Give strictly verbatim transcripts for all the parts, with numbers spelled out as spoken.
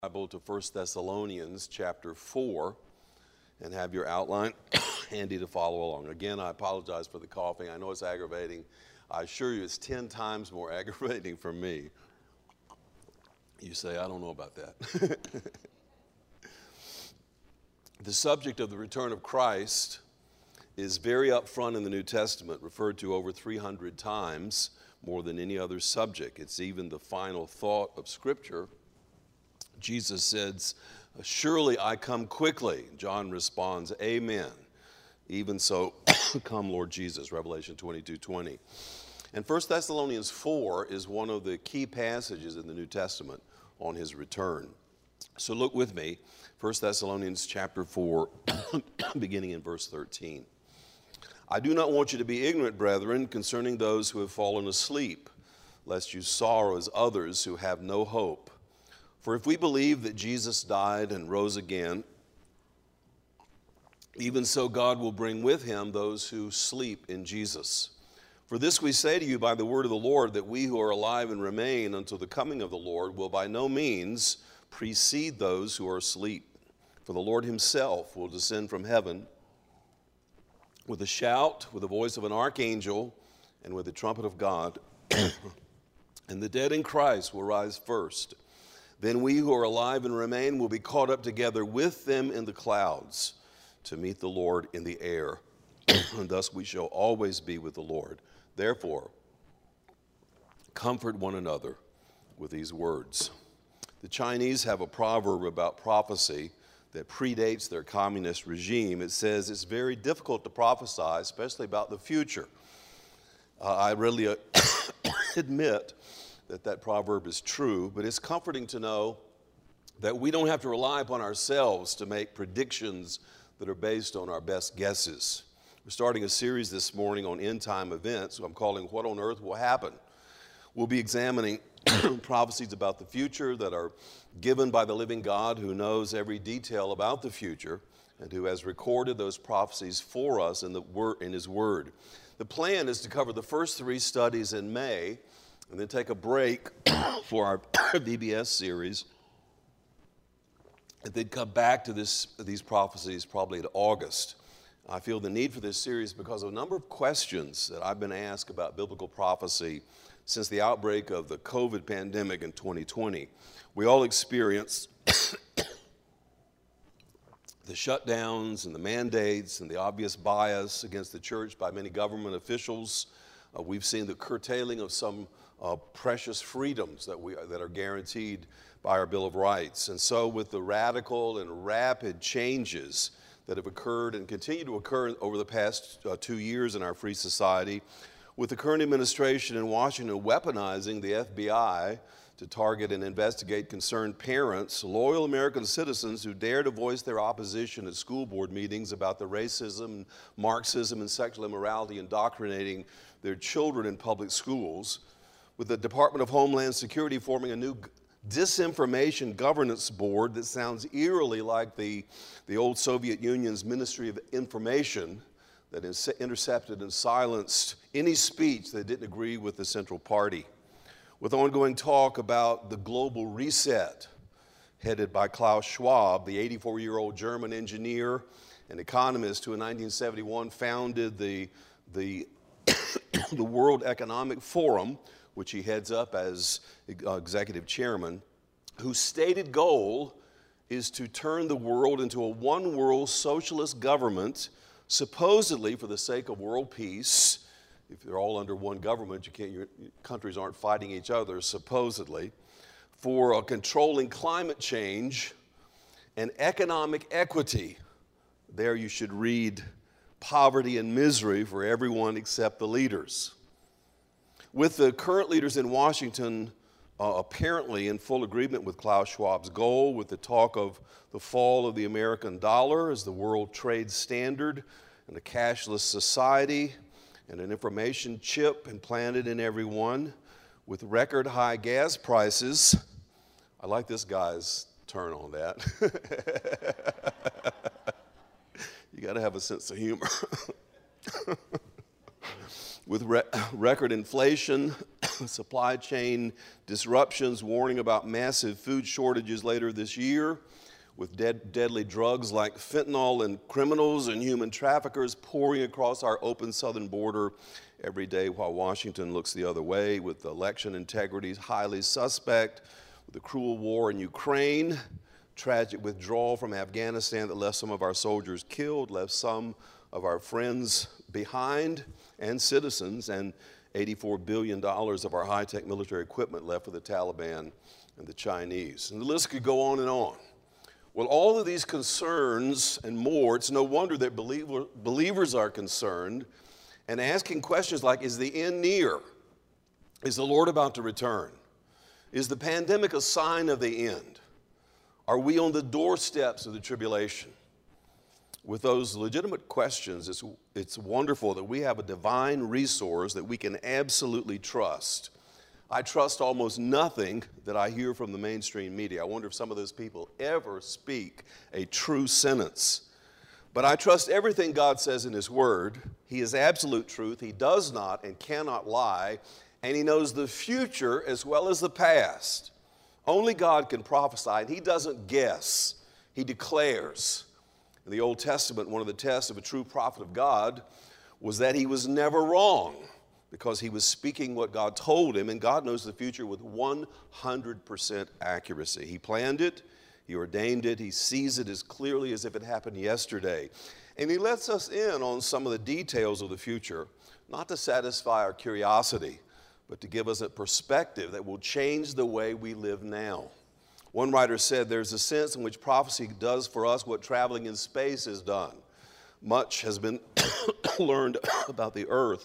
Bible to First Thessalonians chapter four and have your outline handy to follow along. Again, I apologize for the coughing. I know it's aggravating. I assure you it's ten times more aggravating for me. You say, I don't know about that. The subject of the return of Christ is very upfront in the New Testament, referred to over three hundred times, more than any other subject. It's even the final thought of Scripture. Jesus says, surely I come quickly. John responds, amen. Even so, come Lord Jesus, Revelation twenty-two twenty. And First Thessalonians four is one of the key passages in the New Testament on his return. So look with me, First Thessalonians chapter four, beginning in verse thirteen. I do not want you to be ignorant, brethren, concerning those who have fallen asleep, lest you sorrow as others who have no hope. For if we believe that Jesus died and rose again, even so God will bring with him those who sleep in Jesus. For this we say to you by the word of the Lord, that we who are alive and remain until the coming of the Lord will by no means precede those who are asleep. For the Lord himself will descend from heaven with a shout, with the voice of an archangel, and with the trumpet of God. And the dead in Christ will rise first. Then we who are alive and remain will be caught up together with them in the clouds to meet the Lord in the air. And thus we shall always be with the Lord. Therefore, comfort one another with these words. The Chinese have a proverb about prophecy that predates their communist regime. It says it's very difficult to prophesy, especially about the future. Uh, I really uh, admit that that proverb is true, but it's comforting to know that we don't have to rely upon ourselves to make predictions that are based on our best guesses. We're starting a series this morning on end-time events, so I'm calling What on Earth Will Happen. We'll be examining prophecies about the future that are given by the living God who knows every detail about the future and who has recorded those prophecies for us in, the word, in his word. The plan is to cover the first three studies in May and then take a break for our V B S series, and then come back to this, these prophecies probably in August. I feel the need for this series because of a number of questions that I've been asked about biblical prophecy since the outbreak of the COVID pandemic in twenty twenty. We all experienced the shutdowns and the mandates and the obvious bias against the church by many government officials. Uh, we've seen the curtailing of some uh, precious freedoms that we that are guaranteed by our Bill of Rights. And so with the radical and rapid changes that have occurred and continue to occur over the past uh, two years in our free society, with the current administration in Washington weaponizing the F B I to target and investigate concerned parents, loyal American citizens who dare to voice their opposition at school board meetings about the racism, Marxism, and sexual immorality indoctrinating their children in public schools, with the Department of Homeland Security forming a new disinformation governance board that sounds eerily like the, the old Soviet Union's Ministry of Information that intercepted and silenced any speech that didn't agree with the Central Party, with ongoing talk about the global reset headed by Klaus Schwab, the eighty-four-year-old German engineer and economist who in nineteen seventy-one founded the, the, the World Economic Forum, which he heads up as executive chairman, whose stated goal is to turn the world into a one-world socialist government, supposedly for the sake of world peace. If they're all under one government, you can't, your countries aren't fighting each other, supposedly, for uh, controlling climate change and economic equity. There you should read poverty and misery for everyone except the leaders. With the current leaders in Washington uh, apparently in full agreement with Klaus Schwab's goal, with the talk of the fall of the American dollar as the world trade standard and a cashless society and an information chip implanted in everyone, with record high gas prices. I like this guy's turn on that. You got to have a sense of humor. With re- record inflation, supply chain disruptions, warning about massive food shortages later this year, with dead, deadly drugs like fentanyl and criminals and human traffickers pouring across our open southern border every day while Washington looks the other way, with election integrity highly suspect, with the cruel war in Ukraine, tragic withdrawal from Afghanistan that left some of our soldiers killed, left some of our friends behind and citizens, and eighty-four billion dollars of our high-tech military equipment left for the Taliban and the Chinese. And the list could go on and on. Well, all of these concerns and more, it's no wonder that believer, believers are concerned and asking questions like, is the end near? Is the Lord about to return? Is the pandemic a sign of the end? Are we on the doorsteps of the tribulation? With those legitimate questions, it's, it's wonderful that we have a divine resource that we can absolutely trust. I trust almost nothing that I hear from the mainstream media. I wonder if some of those people ever speak a true sentence. But I trust everything God says in His Word. He is absolute truth. He does not and cannot lie, and He knows the future as well as the past. Only God can prophesy, and He doesn't guess. He declares. In the Old Testament, one of the tests of a true prophet of God was that he was never wrong, because he was speaking what God told him, and God knows the future with one hundred percent accuracy. He planned it, He ordained it, He sees it as clearly as if it happened yesterday. And He lets us in on some of the details of the future, not to satisfy our curiosity, but to give us a perspective that will change the way we live now. One writer said, there's a sense in which prophecy does for us what traveling in space has done. Much has been learned about the earth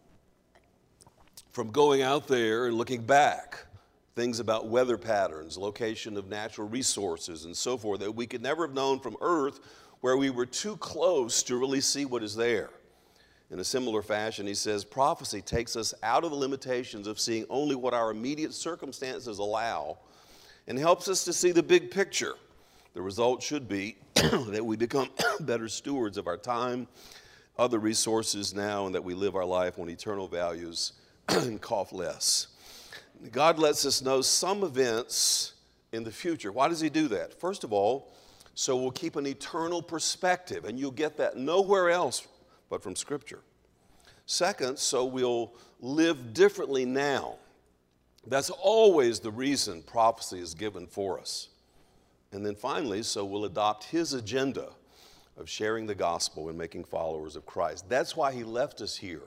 from going out there and looking back, things about weather patterns, location of natural resources, and so forth, that we could never have known from Earth, where we were too close to really see what is there. In a similar fashion, he says, prophecy takes us out of the limitations of seeing only what our immediate circumstances allow and helps us to see the big picture. The result should be that we become better stewards of our time, other resources now, and that we live our life on eternal values and cough less. God lets us know some events in the future. Why does He do that? First of all, so we'll keep an eternal perspective, and you'll get that nowhere else but from Scripture. Second, so we'll live differently now. That's always the reason prophecy is given for us. And then finally, so we'll adopt His agenda of sharing the gospel and making followers of Christ. That's why He left us here.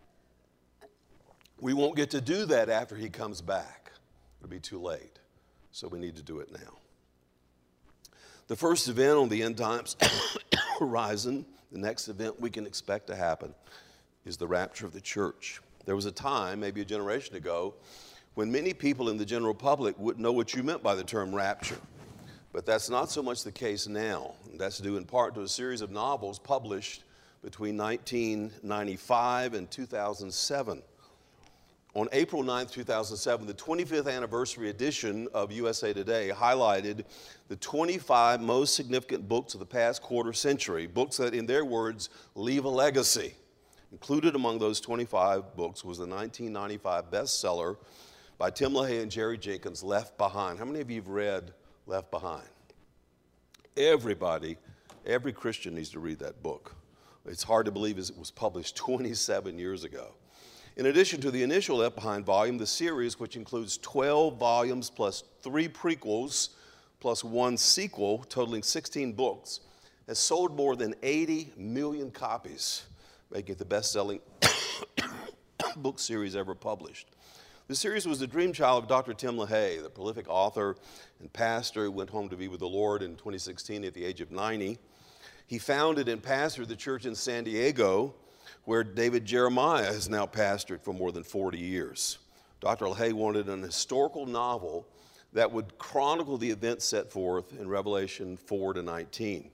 We won't get to do that after He comes back. It'll be too late. So we need to do it now. The first event on the end times horizon, the next event we can expect to happen, is the rapture of the church. There was a time, maybe a generation ago, when many people in the general public wouldn't know what you meant by the term rapture. But that's not so much the case now. That's due in part to a series of novels published between nineteen ninety-five and two thousand seven. On April ninth, two thousand seven, the twenty-fifth anniversary edition of U S A Today highlighted the twenty-five most significant books of the past quarter century, books that, in their words, leave a legacy. Included among those twenty-five books was the nineteen ninety-five bestseller by Tim LaHaye and Jerry Jenkins, Left Behind. How many of you have read Left Behind? Everybody, every Christian needs to read that book. It's hard to believe it was published twenty-seven years ago. In addition to the initial Left Behind volume, the series, which includes twelve volumes plus three prequels plus one sequel, totaling sixteen books, has sold more than eighty million copies, making it the best-selling book series ever published. The series was the dream child of Doctor Tim LaHaye, the prolific author and pastor who went home to be with the Lord in twenty sixteen at the age of ninety. He founded and pastored the church in San Diego, where David Jeremiah has now pastored for more than forty years. Doctor LaHaye wanted an historical novel that would chronicle the events set forth in Revelation four to nineteen.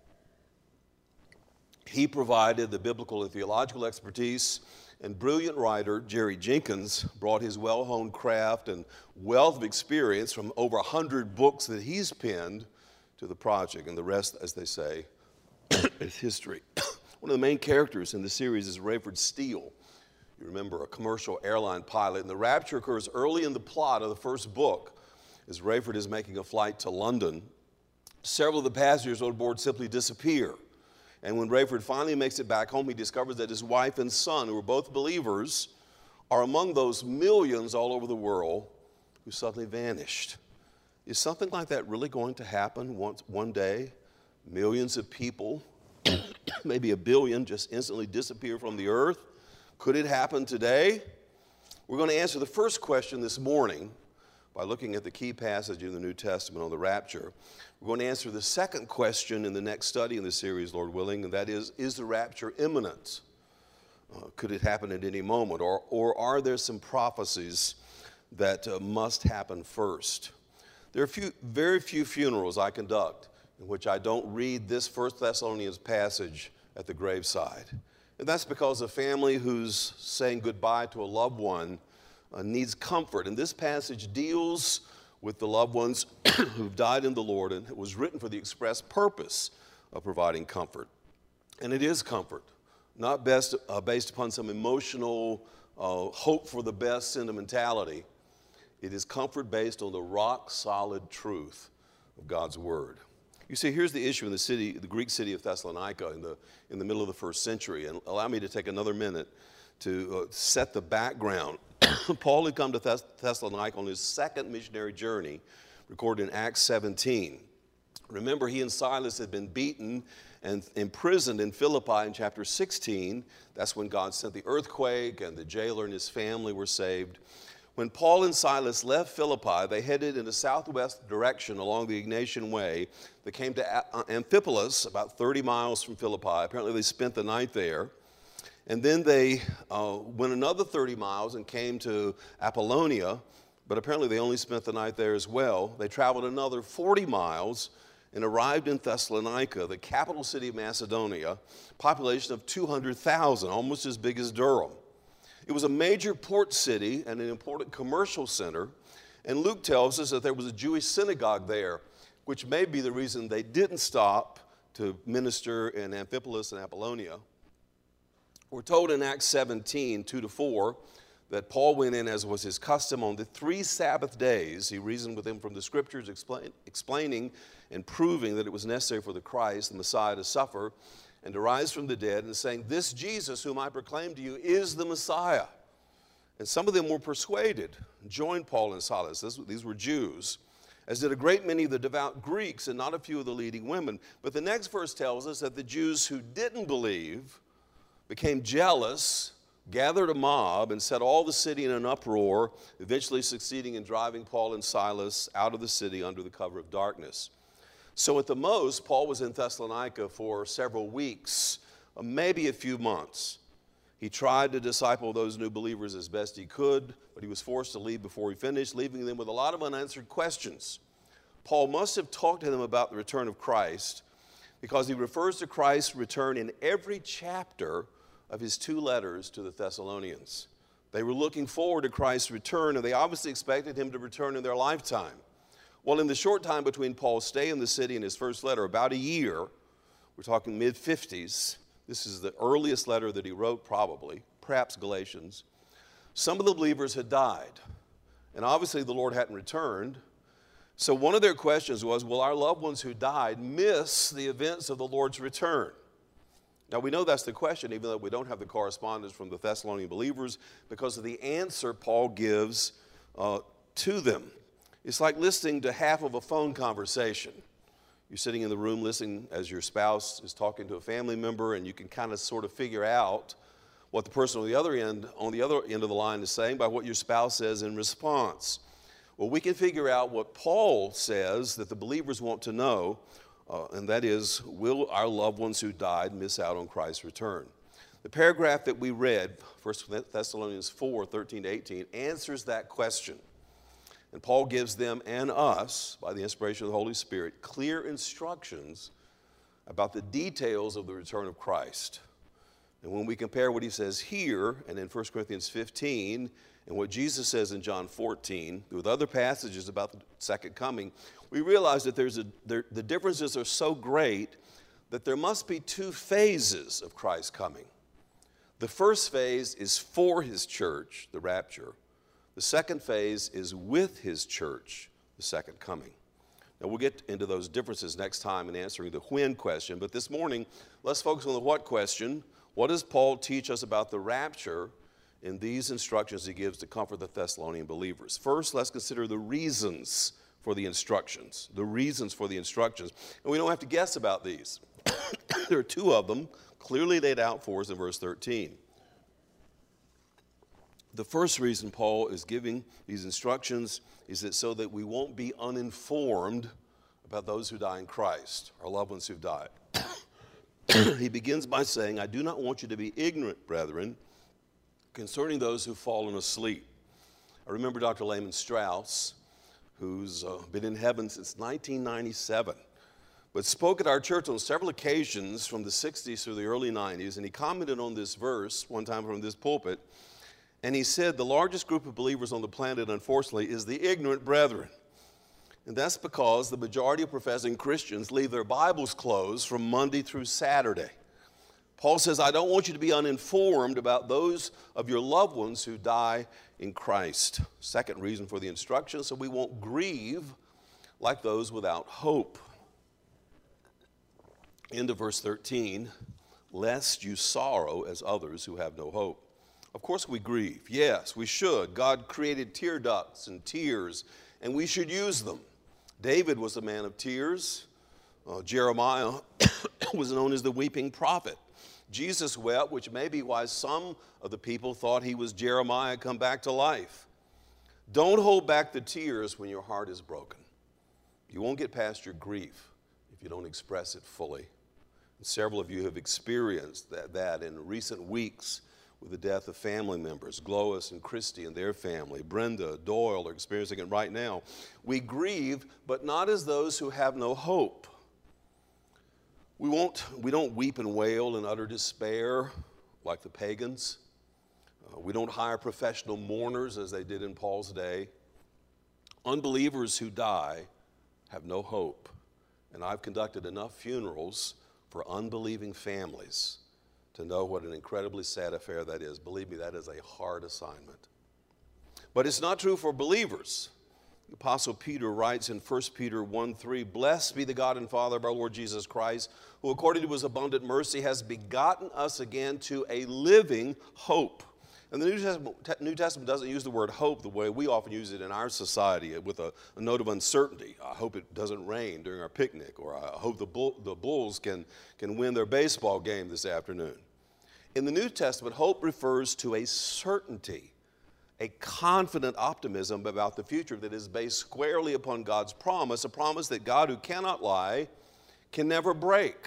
He provided the biblical and theological expertise, and brilliant writer Jerry Jenkins brought his well-honed craft and wealth of experience from over one hundred books that he's penned to the project, and the rest, as they say, is history. One of the main characters in the series is Rayford Steele. You remember, a commercial airline pilot. And the rapture occurs early in the plot of the first book. As Rayford is making a flight to London, several of the passengers on board simply disappear. And when Rayford finally makes it back home, he discovers that his wife and son, who are both believers, are among those millions all over the world who suddenly vanished. Is something like that really going to happen once, one day? Millions of people, maybe a billion, just instantly disappear from the earth? Could it happen today? We're going to answer the first question this morning by looking at the key passage in the New Testament on the rapture. We're going to answer the second question in the next study in the series, Lord willing, and that is, is the rapture imminent? Uh, could it happen at any moment? Or, or are there some prophecies that uh, must happen first? There are few, very few funerals I conduct in which I don't read this First Thessalonians passage at the graveside. And that's because a family who's saying goodbye to a loved one uh, needs comfort. And this passage deals with the loved ones who've died in the Lord, and it was written for the express purpose of providing comfort. And it is comfort, not best, uh, based upon some emotional uh, hope for the best sentimentality. It is comfort based on the rock-solid truth of God's Word. You see, here's the issue in the city, the Greek city of Thessalonica in the, in the middle of the first century. And allow me to take another minute to uh, set the background. Paul had come to Thess- Thessalonica on his second missionary journey, recorded in Acts seventeen. Remember, he and Silas had been beaten and imprisoned in Philippi in chapter sixteen. That's when God sent the earthquake, and the jailer and his family were saved. When Paul and Silas left Philippi, they headed in a southwest direction along the Ignatian Way. They came to Amphipolis, about thirty miles from Philippi. Apparently they spent the night there. And then they uh, went another thirty miles and came to Apollonia, but apparently they only spent the night there as well. They traveled another forty miles and arrived in Thessalonica, the capital city of Macedonia, population of two hundred thousand, almost as big as Durham. It was a major port city and an important commercial center, and Luke tells us that there was a Jewish synagogue there, which may be the reason they didn't stop to minister in Amphipolis and Apollonia. We're told in Acts seventeen, two to four, that Paul went in, as was his custom, on the three Sabbath days. He reasoned with them from the Scriptures, explain, explaining and proving that it was necessary for the Christ, the Messiah, to suffer and to rise from the dead, and saying, this Jesus whom I proclaim to you is the Messiah. And some of them were persuaded, joined Paul and Silas. This, these were Jews, as did a great many of the devout Greeks and not a few of the leading women. But the next verse tells us that the Jews who didn't believe became jealous, gathered a mob, and set all the city in an uproar, eventually succeeding in driving Paul and Silas out of the city under the cover of darkness. So at the most, Paul was in Thessalonica for several weeks, maybe a few months. He tried to disciple those new believers as best he could, but he was forced to leave before he finished, leaving them with a lot of unanswered questions. Paul must have talked to them about the return of Christ, because he refers to Christ's return in every chapter of his two letters to the Thessalonians. They were looking forward to Christ's return, and they obviously expected him to return in their lifetime. Well, in the short time between Paul's stay in the city and his first letter, about a year, we're talking mid-fifties, this is the earliest letter that he wrote probably, perhaps Galatians, some of the believers had died, and obviously the Lord hadn't returned. So one of their questions was, will our loved ones who died miss the events of the Lord's return? Now, we know that's the question, even though we don't have the correspondence from the Thessalonian believers, because of the answer Paul gives uh, to them. It's like listening to half of a phone conversation. You're sitting in the room listening as your spouse is talking to a family member, and you can kind of sort of figure out what the person on the other end, on the other end of the line is saying by what your spouse says in response. Well, we can figure out what Paul says that the believers want to know, uh, and that is, will our loved ones who died miss out on Christ's return? The paragraph that we read, First Thessalonians four, thirteen to eighteen, answers that question. And Paul gives them and us, by the inspiration of the Holy Spirit, clear instructions about the details of the return of Christ. And when we compare what he says here and in First Corinthians fifteen and what Jesus says in John fourteen with other passages about the second coming, we realize that there's a, there, the differences are so great that there must be two phases of Christ's coming. The first phase is for his church, the rapture. The second phase is with his church, the second coming. Now, we'll get into those differences next time in answering the when question, but this morning, let's focus on the what question. What does Paul teach us about the rapture in these instructions he gives to comfort the Thessalonian believers? First, let's consider the reasons for the instructions, the reasons for the instructions. And we don't have to guess about these. There are two of them clearly laid out for us in verse thirteen. The first reason Paul is giving these instructions is that so that we won't be uninformed about those who die in Christ, our loved ones who've died. He begins by saying, I do not want you to be ignorant, brethren, concerning those who've fallen asleep. I remember Doctor Lehman Strauss, who's uh, been in heaven since nineteen ninety-seven, but spoke at our church on several occasions from the sixties through the early nineties, and he commented on this verse one time from this pulpit, and he said the largest group of believers on the planet, unfortunately, is the ignorant brethren. And that's because the majority of professing Christians leave their Bibles closed from Monday through Saturday. Paul says, I don't want you to be uninformed about those of your loved ones who die in Christ. Second reason for the instruction, so we won't grieve like those without hope. End of verse thirteen, lest you sorrow as others who have no hope. Of course we grieve. Yes, we should. God created tear ducts and tears, and we should use them. David was a man of tears. Uh, Jeremiah was known as the weeping prophet. Jesus wept, which may be why some of the people thought he was Jeremiah come back to life. Don't hold back the tears when your heart is broken. You won't get past your grief if you don't express it fully. And several of you have experienced that, that in recent weeks with the death of family members. Glois and Christy and their family. Brenda, Doyle are experiencing it right now. We grieve, but not as those who have no hope. We won't, we don't weep and wail in utter despair like the pagans. Uh, we don't hire professional mourners as they did in Paul's day. Unbelievers who die have no hope. And I've conducted enough funerals for unbelieving families to know what an incredibly sad affair that is. Believe me, that is a hard assignment. But it's not true for believers. The Apostle Peter writes in First Peter one three, Blessed be the God and Father of our Lord Jesus Christ, who according to his abundant mercy has begotten us again to a living hope. And the New Testament, New Testament doesn't use the word hope the way we often use it in our society with a, a note of uncertainty. I hope it doesn't rain during our picnic, or I hope the, bull, the Bulls can, can win their baseball game this afternoon. In the New Testament, hope refers to a certainty, a confident optimism about the future that is based squarely upon God's promise, a promise that God, who cannot lie, can never break.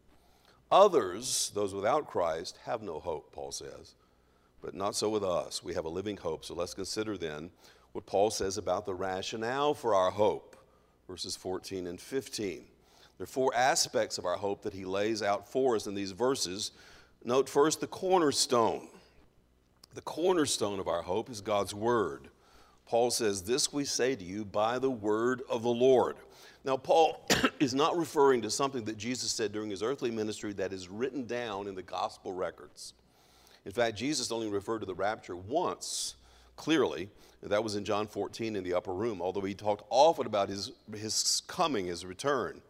Others, those without Christ, have no hope, Paul says. But not so with us. We have a living hope. So let's consider then what Paul says about the rationale for our hope, verses fourteen and fifteen. There are four aspects of our hope that he lays out for us in these verses. Note first the cornerstone. The cornerstone of our hope is God's word. Paul says, this we say to you by the word of the Lord. Now, Paul is not referring to something that Jesus said during his earthly ministry that is written down in the gospel records. In fact, Jesus only referred to the rapture once, clearly, and that was in John fourteen in the upper room, although he talked often about his, his coming, his return.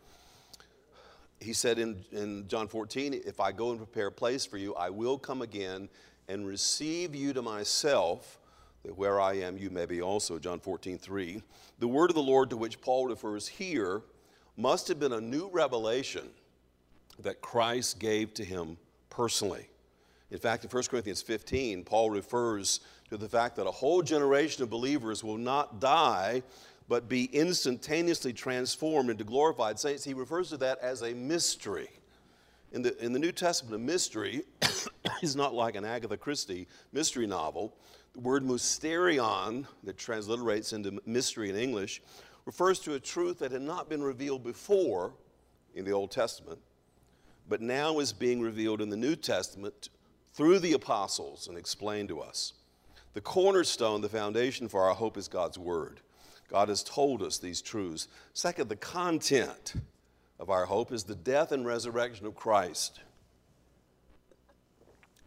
He said in, in John fourteen, if I go and prepare a place for you, I will come again and receive you to myself, that where I am you may be also, John fourteen three. The word of the Lord to which Paul refers here must have been a new revelation that Christ gave to him personally. In fact, in First Corinthians fifteen, Paul refers to the fact that a whole generation of believers will not die, but be instantaneously transformed into glorified saints. He refers to that as a mystery. In the, in the New Testament, a mystery is not like an Agatha Christie mystery novel. The word mysterion, that transliterates into mystery in English, refers to a truth that had not been revealed before in the Old Testament, but now is being revealed in the New Testament through the apostles and explained to us. The cornerstone, the foundation for our hope, is God's word. God has told us these truths. Second, the content of our hope is the death and resurrection of Christ.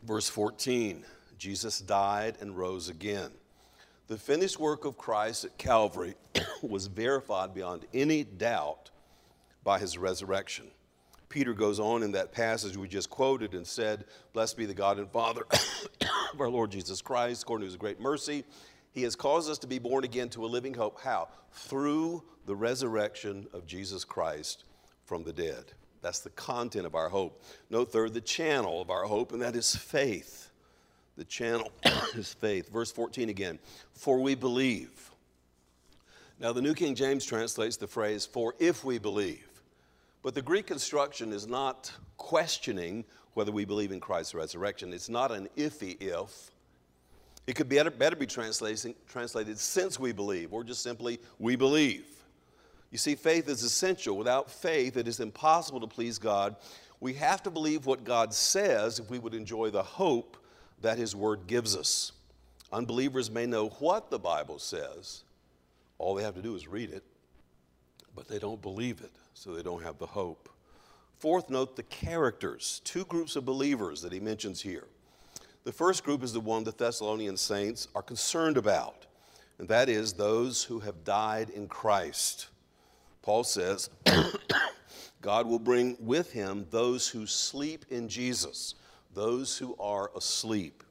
Verse fourteen, Jesus died and rose again. The finished work of Christ at Calvary was verified beyond any doubt by his resurrection. Peter goes on in that passage we just quoted and said, "Blessed be the God and Father of our Lord Jesus Christ, according to his great mercy. He has caused us to be born again to a living hope." How? Through the resurrection of Jesus Christ from the dead. That's the content of our hope. Note third, the channel of our hope, and that is faith. The channel is faith. Verse fourteen again, "For we believe." Now the New King James translates the phrase, "for if we believe." But the Greek construction is not questioning whether we believe in Christ's resurrection. It's not an iffy if. It could better, better be translated, translated since we believe, or just simply we believe. You see, faith is essential. Without faith, it is impossible to please God. We have to believe what God says if we would enjoy the hope that his word gives us. Unbelievers may know what the Bible says. All they have to do is read it, but they don't believe it, so they don't have the hope. Fourth, note the characters, two groups of believers that he mentions here. The first group is the one the Thessalonian saints are concerned about, and that is those who have died in Christ. Paul says, God will bring with him those who sleep in Jesus, those who are asleep.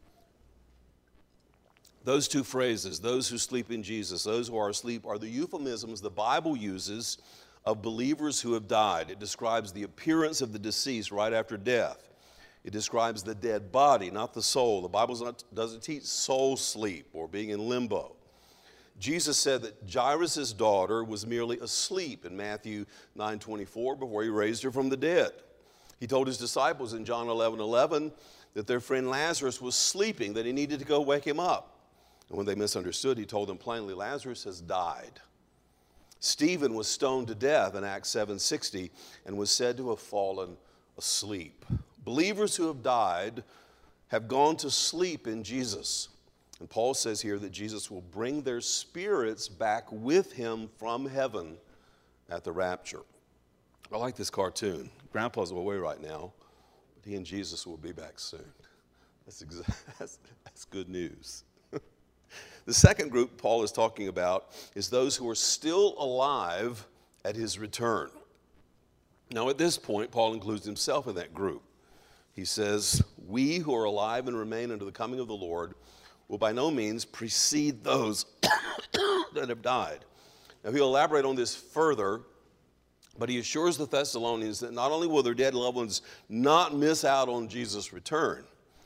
Those two phrases, those who sleep in Jesus, those who are asleep, are the euphemisms the Bible uses of believers who have died. It describes the appearance of the deceased right after death. It describes the dead body, not the soul. The Bible doesn't teach soul sleep or being in limbo. Jesus said that Jairus' daughter was merely asleep in Matthew nine twenty-four before he raised her from the dead. He told his disciples in John eleven eleven that their friend Lazarus was sleeping, that he needed to go wake him up. And when they misunderstood, he told them plainly, Lazarus has died. Stephen was stoned to death in Acts seven sixty and was said to have fallen asleep. Believers who have died have gone to sleep in Jesus. And Paul says here that Jesus will bring their spirits back with him from heaven at the rapture. I like this cartoon. Grandpa's away right now, but he and Jesus will be back soon. That's, exa- that's, that's good news. The second group Paul is talking about is those who are still alive at his return. Now, at this point, Paul includes himself in that group. He says, "We who are alive and remain unto the coming of the Lord will by no means precede those that have died." Now, he'll elaborate on this further, but he assures the Thessalonians that not only will their dead loved ones not miss out on Jesus' return,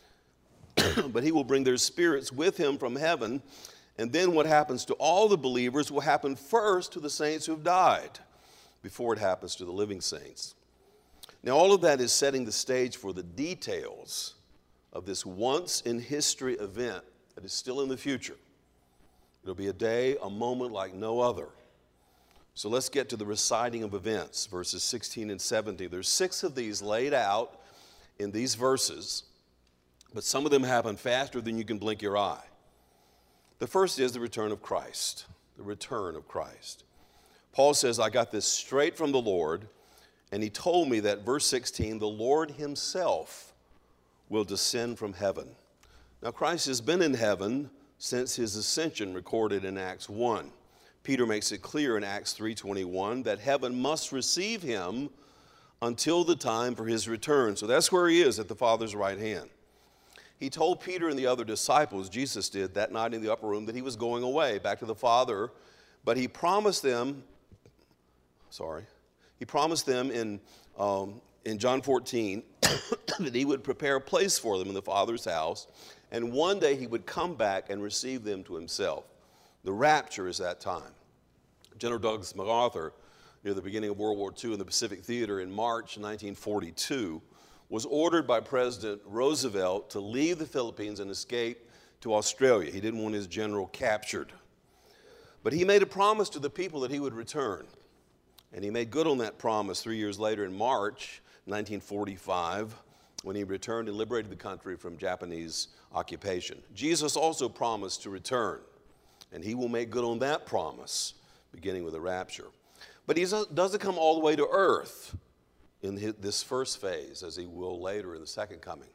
but he will bring their spirits with him from heaven. And then what happens to all the believers will happen first to the saints who have died before it happens to the living saints. Now, all of that is setting the stage for the details of this once-in-history event that is still in the future. It'll be a day, a moment like no other. So let's get to the reciting of events, verses sixteen and seventeen. There's six of these laid out in these verses, but some of them happen faster than you can blink your eye. The first is the return of Christ, the return of Christ. Paul says, I got this straight from the Lord, and he told me that, verse sixteen, the Lord himself will descend from heaven. Now, Christ has been in heaven since his ascension, recorded in Acts one. Peter makes it clear in Acts three twenty-one that heaven must receive him until the time for his return. So that's where he is, at the Father's right hand. He told Peter and the other disciples, Jesus did, that night in the upper room, that he was going away back to the Father, but he promised them, sorry, he promised them in, um, in John fourteen that he would prepare a place for them in the Father's house, and one day he would come back and receive them to himself. The rapture is that time. General Douglas MacArthur, near the beginning of World War Two in the Pacific Theater in March nineteen forty-two, was ordered by President Roosevelt to leave the Philippines and escape to Australia. He didn't want his general captured. But he made a promise to the people that he would return. And he made good on that promise three years later in March nineteen forty-five, when he returned and liberated the country from Japanese occupation. Jesus also promised to return, and he will make good on that promise, beginning with the rapture. But he doesn't come all the way to earth in this first phase, as he will later in the second coming.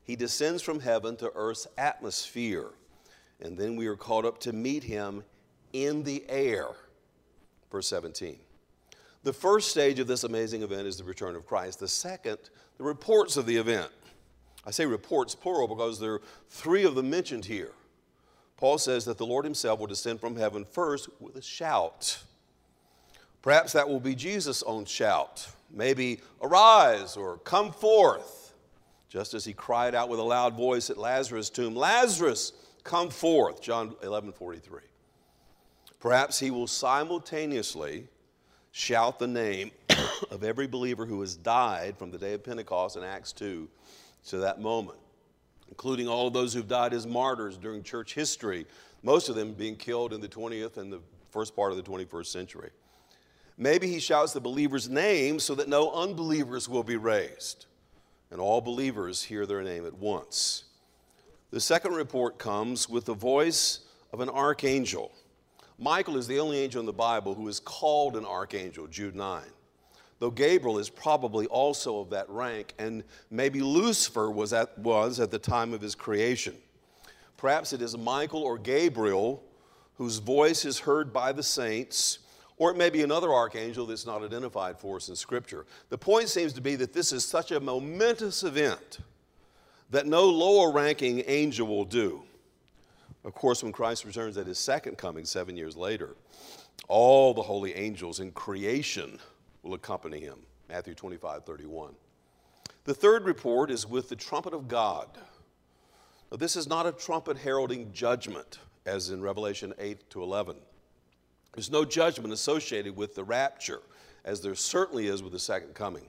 He descends from heaven to earth's atmosphere, and then we are called up to meet him in the air. Verse seventeen. The first stage of this amazing event is the return of Christ. The second, the reports of the event. I say reports plural because there are three of them mentioned here. Paul says that the Lord himself will descend from heaven first with a shout. Perhaps that will be Jesus' own shout. Maybe, arise, or come forth. Just as he cried out with a loud voice at Lazarus' tomb, Lazarus, come forth. John eleven forty-three. Perhaps he will simultaneously shout the name of every believer who has died from the day of Pentecost in Acts two to that moment, including all of those who've died as martyrs during church history, most of them being killed in the twentieth and the first part of the twenty-first century. Maybe he shouts the believers' names so that no unbelievers will be raised, and all believers hear their name at once. The second report comes with the voice of an archangel. Michael is the only angel in the Bible who is called an archangel, Jude nine. Though Gabriel is probably also of that rank, and maybe Lucifer was at, was at the time of his creation. Perhaps it is Michael or Gabriel whose voice is heard by the saints, or it may be another archangel that's not identified for us in Scripture. The point seems to be that this is such a momentous event that no lower-ranking angel will do. Of course, when Christ returns at his second coming seven years later, all the holy angels in creation will accompany him. Matthew twenty-five thirty-one. The third report is with the trumpet of God. Now, this is not a trumpet heralding judgment, as in Revelation eight to eleven. There's no judgment associated with the rapture, as there certainly is with the second coming.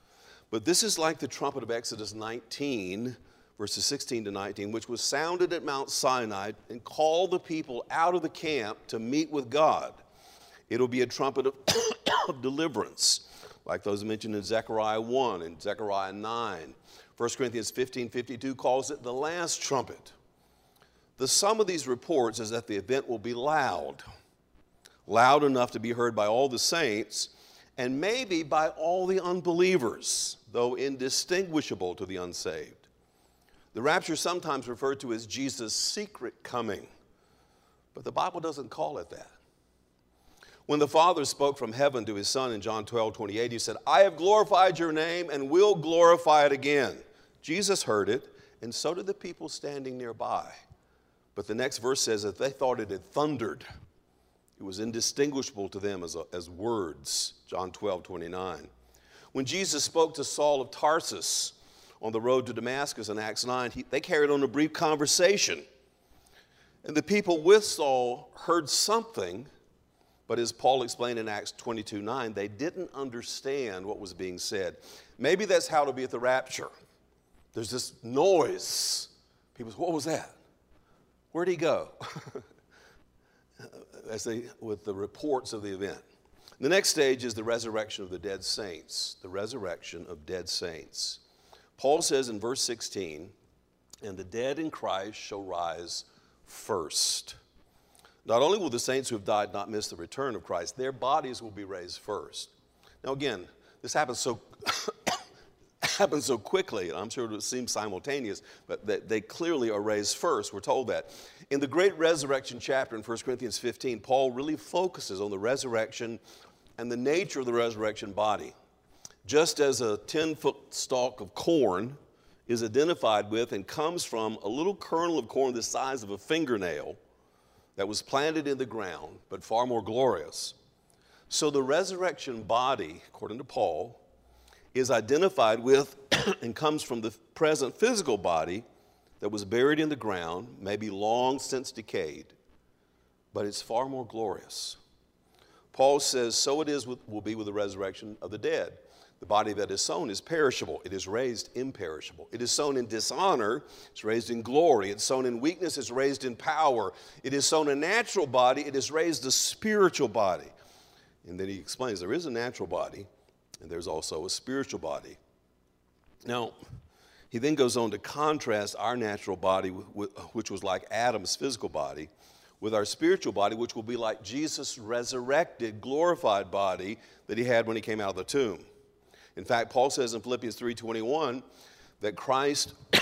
But this is like the trumpet of Exodus nineteen, verses sixteen to nineteen, which was sounded at Mount Sinai and called the people out of the camp to meet with God. It'll be a trumpet of, of deliverance, like those mentioned in Zechariah one and Zechariah nine. First Corinthians fifteen fifty-two calls it the last trumpet. The sum of these reports is that the event will be loud, loud enough to be heard by all the saints, and maybe by all the unbelievers, though indistinguishable to the unsaved. The rapture is sometimes referred to as Jesus' secret coming, but the Bible doesn't call it that. When the Father spoke from heaven to his Son in John twelve twenty-eight, he said, I have glorified your name and will glorify it again. Jesus heard it, and so did the people standing nearby. But the next verse says that they thought it had thundered. It was indistinguishable to them as, a, as words, John twelve twenty-nine. When Jesus spoke to Saul of Tarsus on the road to Damascus in Acts nine, he, they carried on a brief conversation. And the people with Saul heard something, but as Paul explained in Acts twenty-two nine, they didn't understand what was being said. Maybe that's how it'll be at the rapture. There's this noise. People say, what was that? Where'd he go? As they, with the reports of the event. The next stage is the resurrection of the dead saints. The resurrection of dead saints. Paul says in verse sixteen, and the dead in Christ shall rise first. Not only will the saints who have died not miss the return of Christ, their bodies will be raised first. Now again, this happens so happens so quickly, and I'm sure it seems simultaneous, but they, they clearly are raised first. We're told that. In the great resurrection chapter in First Corinthians fifteen, Paul really focuses on the resurrection and the nature of the resurrection body. Just as a ten-foot stalk of corn is identified with and comes from a little kernel of corn the size of a fingernail that was planted in the ground, but far more glorious. So the resurrection body, according to Paul, is identified with and comes from the present physical body that was buried in the ground, maybe long since decayed, but it's far more glorious. Paul says, so it is with, will be with the resurrection of the dead. The body that is sown is perishable. It is raised imperishable. It is sown in dishonor. It's raised in glory. It's sown in weakness. It's raised in power. It is sown a natural body. It is raised a spiritual body. And then he explains there is a natural body, and there's also a spiritual body. Now, he then goes on to contrast our natural body, which was like Adam's physical body, with our spiritual body, which will be like Jesus' resurrected, glorified body that he had when he came out of the tomb. In fact, Paul says in Philippians three twenty-one that Christ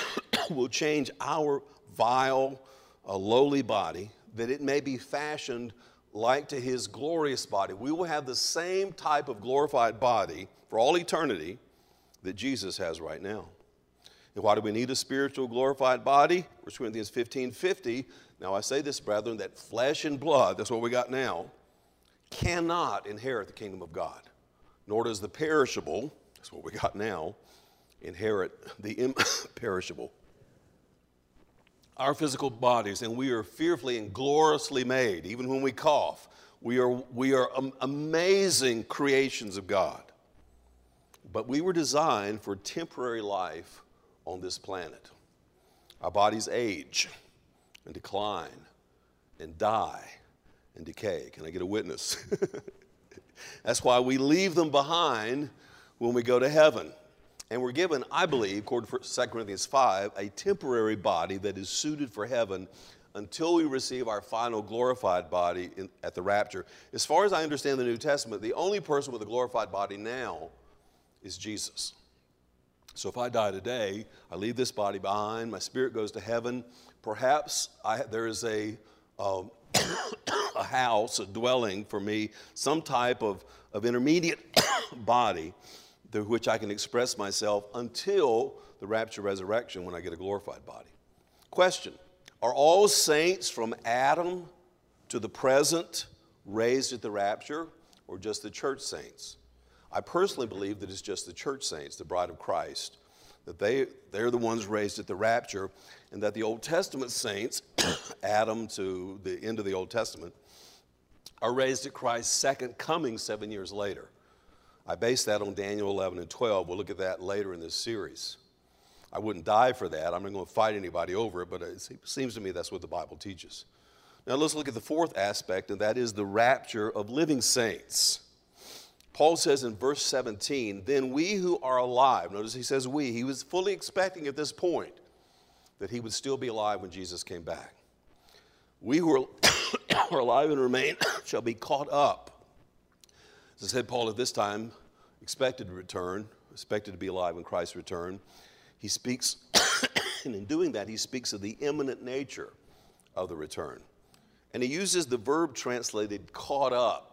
will change our vile, uh, lowly body, that it may be fashioned like to his glorious body. We will have the same type of glorified body for all eternity that Jesus has right now. And why do we need a spiritual glorified body? First Corinthians fifteen fifty. Now I say this, brethren, that flesh and blood, that's what we got now, cannot inherit the kingdom of God. Nor does the perishable, that's what we got now, inherit the imperishable. Our physical bodies, and we are fearfully and gloriously made, even when we cough. We are, we are um, amazing creations of God. But we were designed for temporary life on this planet. Our bodies age and decline and die and decay. Can I get a witness? That's why we leave them behind when we go to heaven. And we're given, I believe, according to Second Corinthians five, a temporary body that is suited for heaven until we receive our final glorified body in, at the rapture. As far as I understand the New Testament, the only person with a glorified body now is Jesus. So if I die today, I leave this body behind, my spirit goes to heaven. Perhaps I, there is a, um, a house, a dwelling for me, some type of, of intermediate body through which I can express myself until the rapture resurrection when I get a glorified body. Question, are all saints from Adam to the present raised at the rapture, or just the church saints? I personally believe that it's just the church saints, the bride of Christ, that they, they're the ones raised at the rapture, and that the Old Testament saints, Adam to the end of the Old Testament, are raised at Christ's second coming seven years later. I base that on Daniel eleven and twelve. We'll look at that later in this series. I wouldn't die for that. I'm not going to fight anybody over it, but it seems to me that's what the Bible teaches. Now let's look at the fourth aspect, and that is the rapture of living saints. Paul says in verse seventeen, then we who are alive, notice he says we, he was fully expecting at this point that he would still be alive when Jesus came back. We who are, are alive and remain shall be caught up. As I said, Paul at this time expected to return, expected to be alive when Christ returned. He speaks, and in doing that, he speaks of the imminent nature of the return. And he uses the verb translated caught up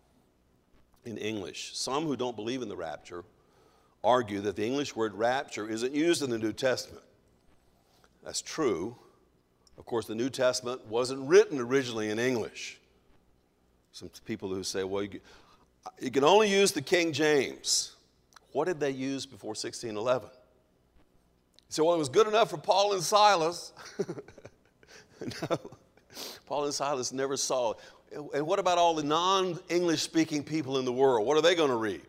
in English. Some who don't believe in the rapture argue that the English word rapture isn't used in the New Testament. That's true. Of course, the New Testament wasn't written originally in English. Some people who say, well, you, you can only use the King James. What did they use before sixteen eleven? You say, well, it was good enough for Paul and Silas. No, Paul and Silas never saw it. And what about all the non-English speaking people in the world? What are they going to read?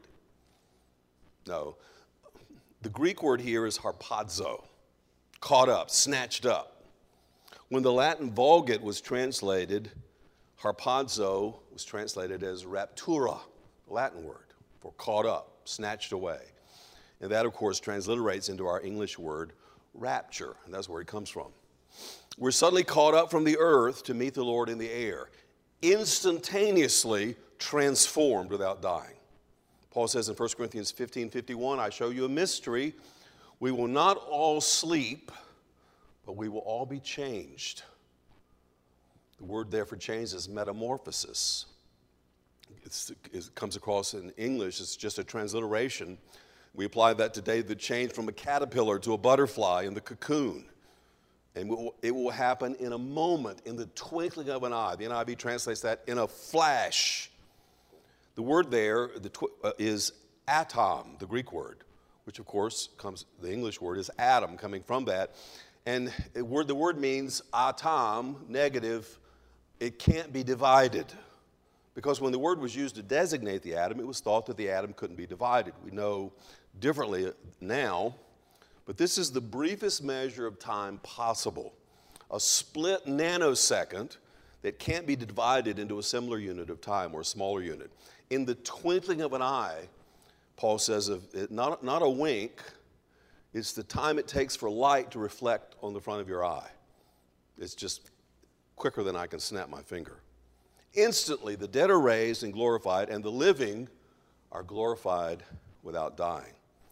No. The Greek word here is harpazo, caught up, snatched up. When the Latin Vulgate was translated, harpazo was translated as raptura, the Latin word for caught up, snatched away. And that, of course, transliterates into our English word rapture, and that's where it comes from. We're suddenly caught up from the earth to meet the Lord in the air, instantaneously transformed without dying. Paul says in First Corinthians fifteen fifty-one, I show you a mystery. We will not all sleep, but we will all be changed. The word there for change is metamorphosis. It's, it comes across in English, it's just a transliteration. We apply that today, the change from a caterpillar to a butterfly in the cocoon. And it will, it will happen in a moment, in the twinkling of an eye. The N I V translates that in a flash. The word there the tw- uh, is atom, the Greek word, which of course comes, the English word is atom, coming from that. And it word, the word means atom, negative, it can't be divided. Because when the word was used to designate the atom, it was thought that the atom couldn't be divided. We know differently now, but this is the briefest measure of time possible. A split nanosecond that can't be divided into a similar unit of time or a smaller unit. In the twinkling of an eye, Paul says, of it, not, not a wink, it's the time it takes for light to reflect on the front of your eye. It's just quicker than I can snap my finger. Instantly, the dead are raised and glorified, and the living are glorified without dying.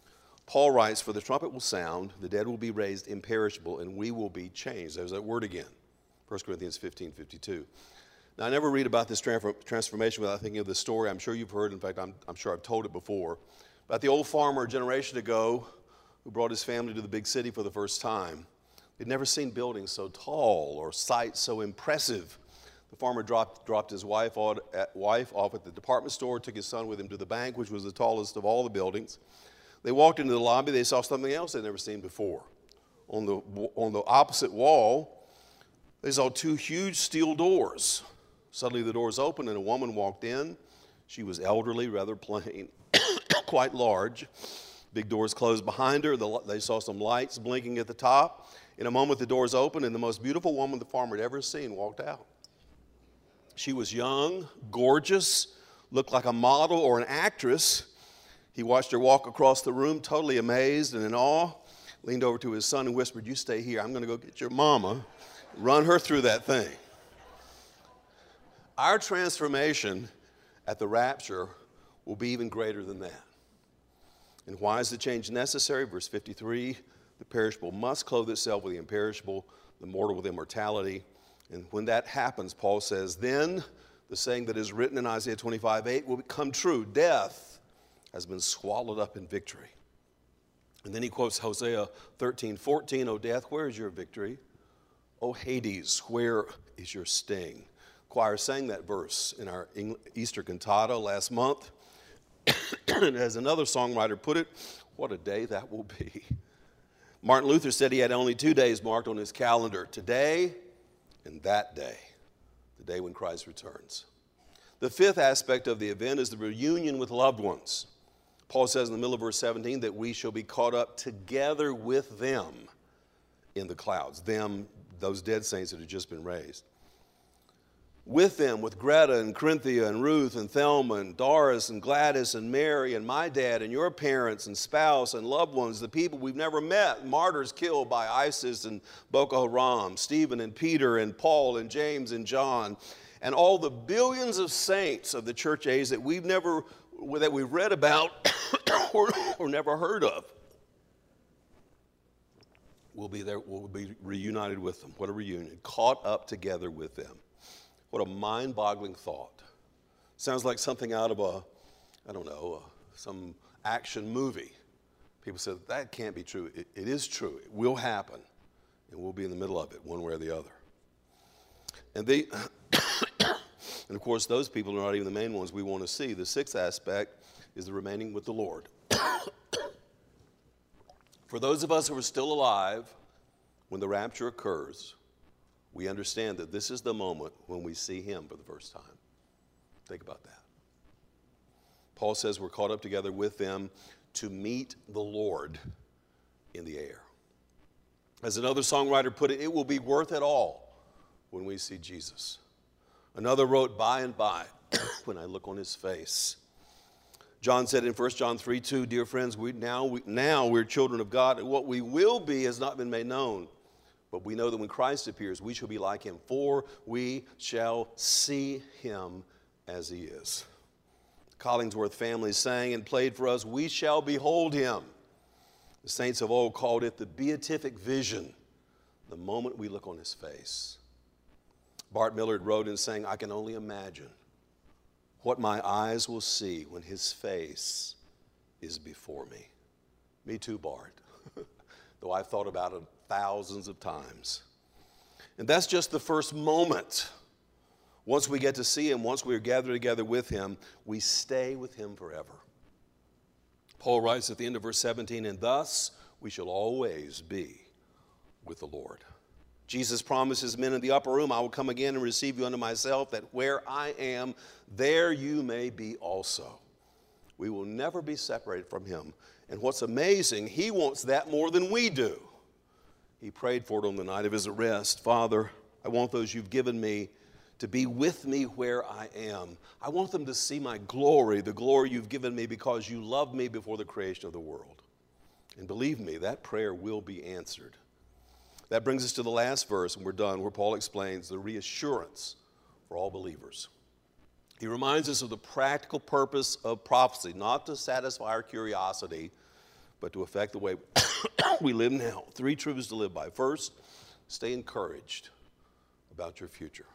Paul writes, for the trumpet will sound, the dead will be raised imperishable, and we will be changed. There's that word again, First Corinthians fifteen fifty-two. Now, I never read about this transformation without thinking of this story. I'm sure you've heard, in fact, I'm, I'm sure I've told it before, about the old farmer a generation ago who brought his family to the big city for the first time. They'd never seen buildings so tall or sights so impressive. The farmer dropped, dropped his wife, on, at, wife off at the department store, took his son with him to the bank, which was the tallest of all the buildings. They walked into the lobby. They saw something else they'd never seen before. On the, on the opposite wall, they saw two huge steel doors. Suddenly the doors opened and a woman walked in. She was elderly, rather plain, quite large. Big doors closed behind her. The, they saw some lights blinking at the top. In a moment, the doors opened, and the most beautiful woman the farmer had ever seen walked out. She was young, gorgeous, looked like a model or an actress. He watched her walk across the room, totally amazed and in awe, leaned over to his son and whispered, you stay here. I'm going to go get your mama, run her through that thing. Our transformation at the rapture will be even greater than that. And why is the change necessary? Verse fifty-three, the perishable must clothe itself with the imperishable, the mortal with immortality. And when that happens, Paul says, then the saying that is written in Isaiah twenty-five eight will become true. Death has been swallowed up in victory. And then he quotes Hosea thirteen fourteen, O death, where is your victory? O Hades, where is your sting? Choir sang that verse in our Easter cantata last month. And as another songwriter put it, what a day that will be. Martin Luther said he had only two days marked on his calendar, today and that day, the day when Christ returns. The fifth aspect of the event is the reunion with loved ones. Paul says in the middle of verse seventeen that we shall be caught up together with them in the clouds, them, those dead saints that have just been raised. With them, with Greta and Corinthia and Ruth and Thelma and Doris and Gladys and Mary and my dad and your parents and spouse and loved ones, the people we've never met, martyrs killed by ISIS and Boko Haram, Stephen and Peter and Paul and James and John, and all the billions of saints of the church age that we've never, that we've read about or, or never heard of. We'll be there, we'll be reunited with them. What a reunion. Caught up together with them. What a mind-boggling thought. Sounds like something out of a, I don't know, uh, some action movie. People say, that can't be true. It, it is true. It will happen. And we'll be in the middle of it, one way or the other. And, they, and of course, those people are not even the main ones we want to see. The sixth aspect is the remaining with the Lord. For those of us who are still alive when the rapture occurs, we understand that this is the moment when we see him for the first time. Think about that. Paul says we're caught up together with them to meet the Lord in the air. As another songwriter put it, it will be worth it all when we see Jesus. Another wrote, by and by, when I look on his face. John said in First John three two, dear friends, we now, we, now we're children of God, and what we will be has not been made known. But we know that when Christ appears, we shall be like him, for we shall see him as he is. The Collingsworth family sang and played for us, we shall behold him. The saints of old called it the beatific vision, the moment we look on his face. Bart Millard wrote and sang, I can only imagine what my eyes will see when his face is before me. Me too, Bart, though I've thought about it thousands of times. And that's just the first moment. Once we get to see him, once we are gathered together with him, we stay with him forever. Paul writes at the end of verse seventeen, and thus we shall always be with the Lord. Jesus promises men in the upper room, I will come again and receive you unto myself, that where I am, there you may be also. We will never be separated from him. And what's amazing, he wants that more than we do. He prayed for it on the night of his arrest. Father, I want those you've given me to be with me where I am. I want them to see my glory, the glory you've given me because you loved me before the creation of the world. And believe me, that prayer will be answered. That brings us to the last verse, and we're done, where Paul explains the reassurance for all believers. He reminds us of the practical purpose of prophecy, not to satisfy our curiosity, but to affect the way we live now. Three truths to live by. First, stay encouraged about your future.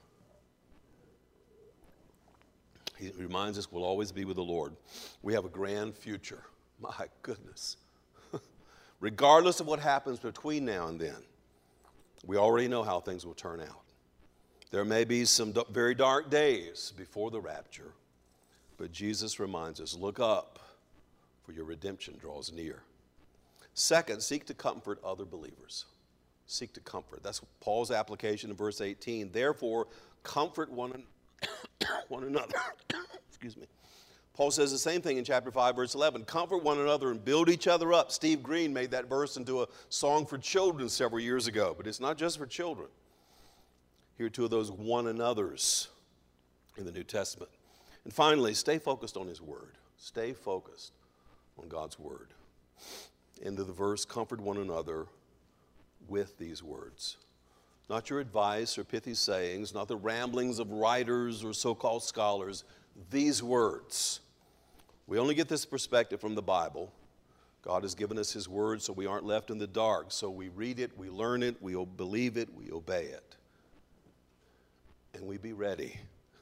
He reminds us we'll always be with the Lord. We have a grand future. My goodness. Regardless of what happens between now and then, we already know how things will turn out. There may be some very dark days before the rapture, but Jesus reminds us, look up, for your redemption draws near. Second, seek to comfort other believers. Seek to comfort. That's Paul's application in verse eighteen. Therefore, comfort one, one another. Excuse me. Paul says the same thing in chapter five, verse eleven. Comfort one another and build each other up. Steve Green made that verse into a song for children several years ago, but it's not just for children. Here are two of those one another's in the New Testament. And finally, stay focused on his word. Stay focused on God's word. End of the verse, comfort one another with these words. Not your advice or pithy sayings, not the ramblings of writers or so-called scholars. These words. We only get this perspective from the Bible. God has given us his word so we aren't left in the dark. So we read it, we learn it, we believe it, we obey it. And we be ready.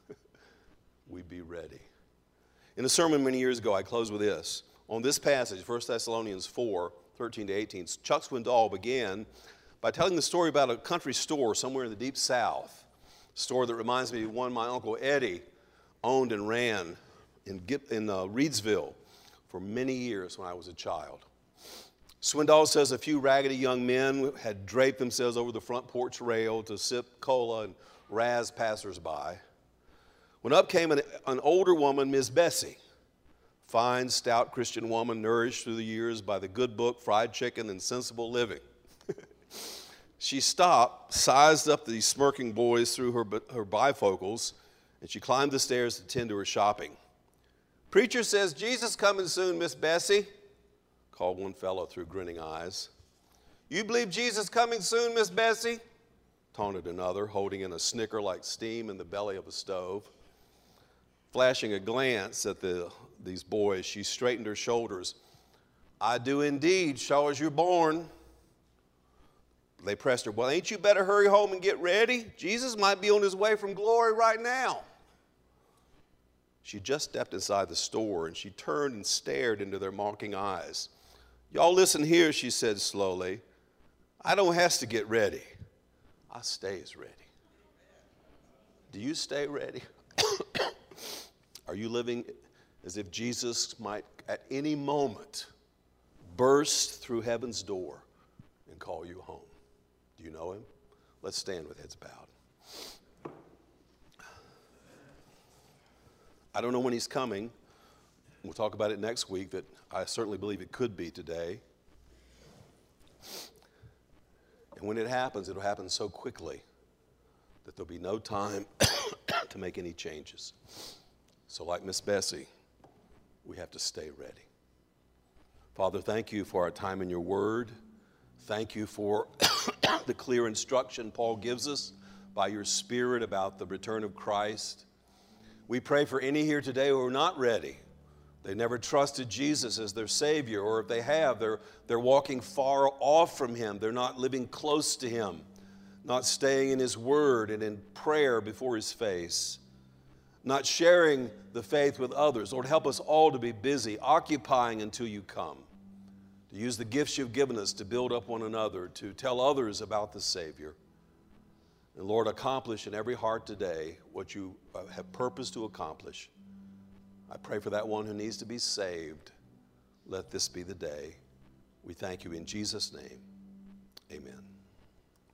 we be ready. In a sermon many years ago, I close with this. On this passage, First Thessalonians four, thirteen to eighteen, Chuck Swindoll began by telling the story about a country store somewhere in the deep south. A store that reminds me of one my Uncle Eddie owned and ran in, in uh, Reedsville for many years when I was a child. Swindoll says a few raggedy young men had draped themselves over the front porch rail to sip cola and razz passersby. When up came an, an older woman, Miss Bessie, fine, stout Christian woman nourished through the years by the good book, fried chicken, and sensible living. She stopped, sized up these smirking boys through her, her bifocals, and she climbed the stairs to tend to her shopping. Preacher says, Jesus coming soon, Miss Bessie, called one fellow through grinning eyes. You believe Jesus coming soon, Miss Bessie? Taunted another, holding in a snicker like steam in the belly of a stove. Flashing a glance at the, these boys, she straightened her shoulders. I do indeed, sure as you're born. They pressed her, well, ain't you better hurry home and get ready? Jesus might be on his way from glory right now. She just stepped inside the store, and she turned and stared into their mocking eyes. Y'all listen here, she said slowly. I don't have to get ready. I stays ready. Do you stay ready? Are you living as if Jesus might at any moment burst through heaven's door and call you home? Do you know him? Let's stand with heads bowed. I don't know when he's coming. We'll talk about it next week, but I certainly believe it could be today. And when it happens, it'll happen so quickly that there'll be no time to make any changes. So like Miss Bessie, we have to stay ready. Father, thank you for our time in your word. Thank you for the clear instruction Paul gives us by your Spirit about the return of Christ. We pray for any here today who are not ready. They never trusted Jesus as their Savior, or if they have, they're, they're walking far off from him. They're not living close to him, not staying in his word and in prayer before his face, not sharing the faith with others. Lord, help us all to be busy, occupying until you come, to use the gifts you've given us to build up one another, to tell others about the Savior. And Lord, accomplish in every heart today what you have purposed to accomplish. I pray for that one who needs to be saved. Let this be the day. We thank you in Jesus' name.